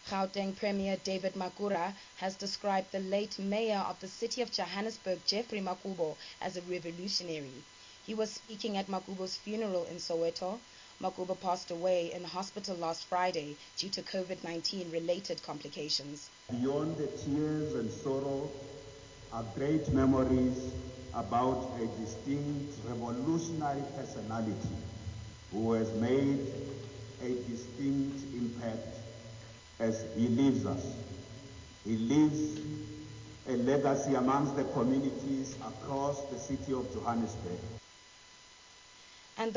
Gauteng Premier David Makhura has described the late mayor of the city of Johannesburg, Jeffrey Makubo, as a revolutionary. He was speaking at Makubo's funeral in Soweto. Makubo passed away in hospital last Friday due to COVID-19 related complications. Beyond the tears and sorrow are great memories about a distinct revolutionary personality who has made a distinct impact as he leaves us. He leaves a legacy amongst the communities across the city of Johannesburg.